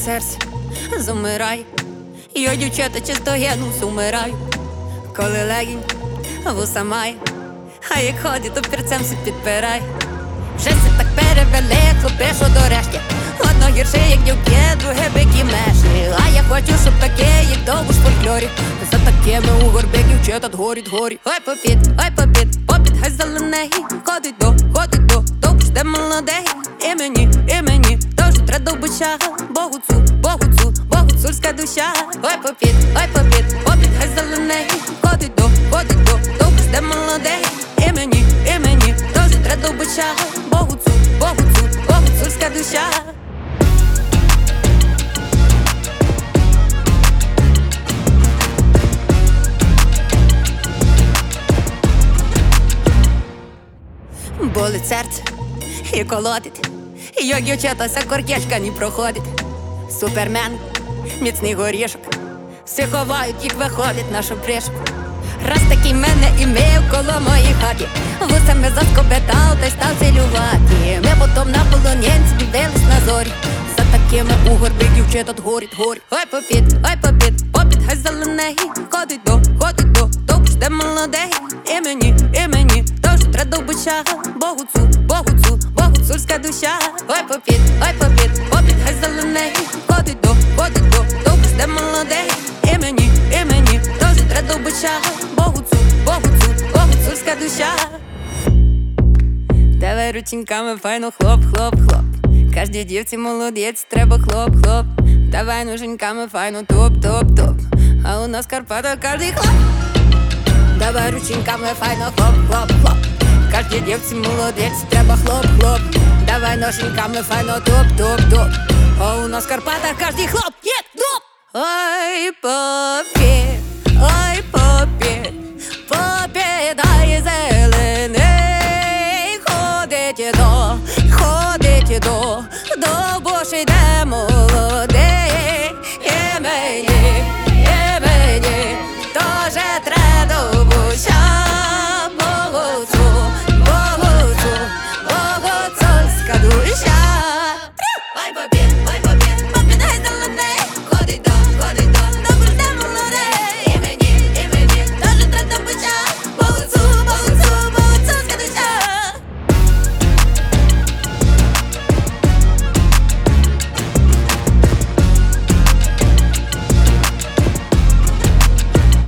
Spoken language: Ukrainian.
серце замирає, йо, дівчата, часто генус умираю. Коли легінь вуса має, а як ходить, то перцем все підпирає. Вже все так перевели, хлопи, що до решті. Одно гірше, як дівки, друге бикі меші. А я хочу, щоб таке, як довбуш в фольклорі. За такими у горби дівчата горіть. Ой, попід, попід, хай зелений. Ходить до, довбуш де молодий. І мені, тож треба довбуча. Богу цурська душа. Ой, попід, хай зелений. Ходить до, довбуш де молодий. І мені, тож треба довбуча. Богу цурська душа. Болить серце і колотить, йо, дівчата, ся коркешка не проходить. Супермен, міцний горішок, всі ховають, їх виходить нашу пришку. Раз такий мене імею коло моїй хаті, вусами заскобетав та й став цілювати. Ми потом на полонянці дивились на зорі. За такими у горби дівчата горіть. Ой, попід, хай зелений. Ходить до, довбуш де молодий. І мені, тож треба довбуча. Богу цурська душа. Ой, попід, хай зелений. Ходить до, довбуш де молодий. І мені, тож треба довбуча. Богу цурська душа. Давай рученьками файно хлоп. Кожній дівці молодець, треба хлоп. Давай ноженьками файно топ. А у нас Карпата кожний хлоп. Давай рученьками файно хлоп. Кожній дівці молодець, треба хлоп. Давай ноженьками файно топ. А у нас Карпата кожний хлоп. Ой, поп.